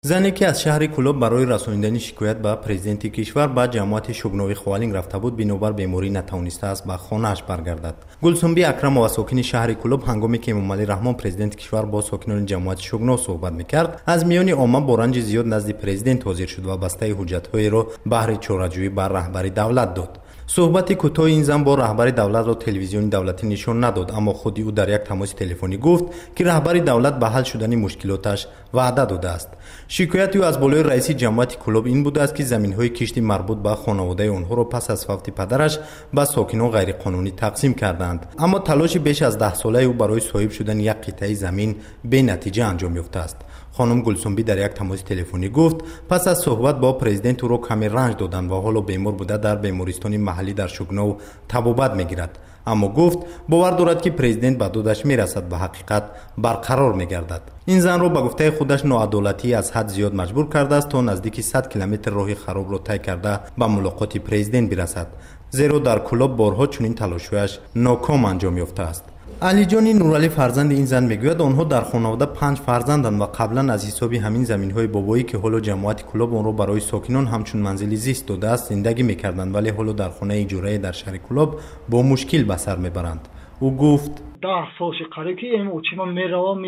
زنی که از شهر کلوب برای رسانیدن شکایت به پرزیدنت کشور به جماعت شگنوی خوالینگ رفته بود، بنابر بیماری نتوانسته است به خانه‌اش برگردد. گلسنبی اکرم و ساکن شهر کلوب هنگامی که امامعلی رحمان پرزیدنت کشور با ساکنان جماعت شگنو صحبت می‌کرد، از میان عامه با رنج زیاد نزد پرزیدنت حاضر شد و بسته حجت‌های را بهر چاره‌جویی بر رهبری دولت داد. صحبت کوتاه این زن با رهبر دولت را تلویزیون دولتی نشان نداد، اما خودی او در یک تماس تلفنی گفت که رهبر دولت به حل شدن مشکلاتش وعده داده است. شکایت او از بالای رئیس جماعت کلوب این بوده است که زمین‌های کشتی مربوط به خانواده آنها را پس از فوت پدرش به ساکنان غیرقانونی تقسیم کردند، اما تلاش بیش از 10 ساله او برای صاحب شدن یک قطعه زمین به نتیجه انجام یافته است. خانم گلسنبی در یک تماس تلفنی گفت پس از صحبت با پرزیدنت او را کمی رنج دادند و حالا بیمار بوده در بیمارستان محلی در شگنو طبابت میگیرد، اما گفت باور دارد که پرزیدنت به دادش میرسد و حقیقت برقرار میگردد. این زن را به گفته خودش ناعدالتی از حد زیاد مجبور کرده است تا نزدیک 100 کیلومتر راه خراب را طی کرده به ملاقات پرزیدنت برسد، زیرا در کلوب بارها چنین تلاش‌هایش ناکام انجام یافته است. علی جان نورعلی فرزند این زن میگوید آنها در خانواده 5 فرزندند و قبلا از حساب همین زمین‌های بابایی که حالا جماعت کلوب آن را برای ساکنان همچون منزلی زیست داده است زندگی میکردند، ولی حالا در خانه اجاره در شهر کلوب با مشکل به سر میبرند. او گفت 10 سالش قریب که این اوچما میرم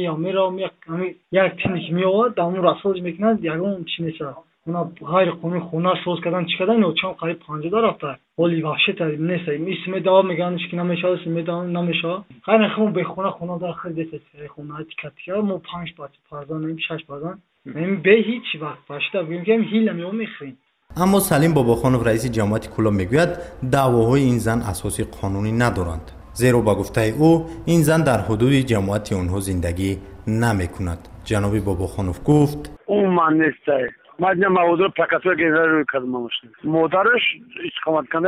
یک تینی که میآورد در اون رسولش میکنند یگان چی میشه اونا غیر قانونی خونه ساز کردن چی کردن اوچما قریب 50 رفته ولی وحشت نیست اسم دعوا میگن که نمیشه اسم دعوا نمیشه غیر خون به خونه در خرید خونه تیکه ما 5 فرزند 6 فرزند من به هیچ وقت وحشت میگم هیل میخریم. اما سلیم باباخانov رئیس جماعت کلوب میگوید دعواهای این زن اساسی قانونی ندارند، زیرا با گفته او این زن در حدود جماعت آنها زندگی نمیکند. جناب باباخانov گفت اون من نیست مادر موضوع پاکتور گذار روی کدوم ماشین مادرش استقامت کنه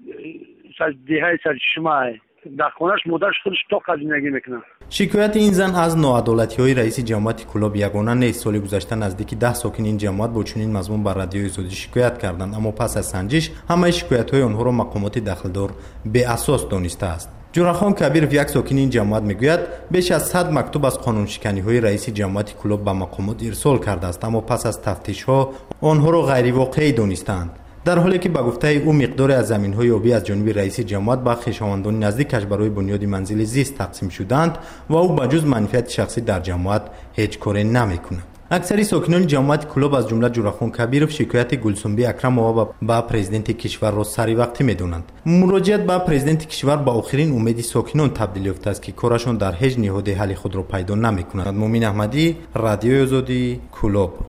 دهه شما در خونش مادرش خودش تا زندگی میکنه. شکایت این زن از ناعدالتی‌های رئیس جماعت کلوب یگانه نیست. سال گذشته نزدیک 10 ساکن این جماعت با چنین مضمون بر رادیوی آزادی شکایت کردند، اما پس از سنجش همه شکایت‌های آنها را مقامات دخلدار به اساس دانسته است. جورخان کبیر یک ساکن این جماعت میگوید بیش از 100 مکتوب از قانون شکنی‌های رئیس جماعت کلوب به مقامات ارسال کرده است، اما پس از تفتیش‌ها آنها را غیر واقعی دانستند، در حالی که به گفته او مقدار از زمین‌های آبی از جانب رئیس جماعت به خویشاوندان نزدیکش برای بنیاد منزل زیست تقسیم شدند و او به جز منفعت شخصی در جماعت هیچ کاری نمی‌کند. اکثر ساکنان جماعت کلوب از جمله جورخان کبیرов شکایت گلسنبی اکرم و به پرزیدنت کشور را سری وقتی می‌دانند. مراجعت به پرزیدنت کشور با آخرین امید ساکنان تبدیل یافته است که کارشان در هیچ نهاد حل خود را پیدا نمی‌کند. مومین احمدی، رادیوی آزادی، کلوب.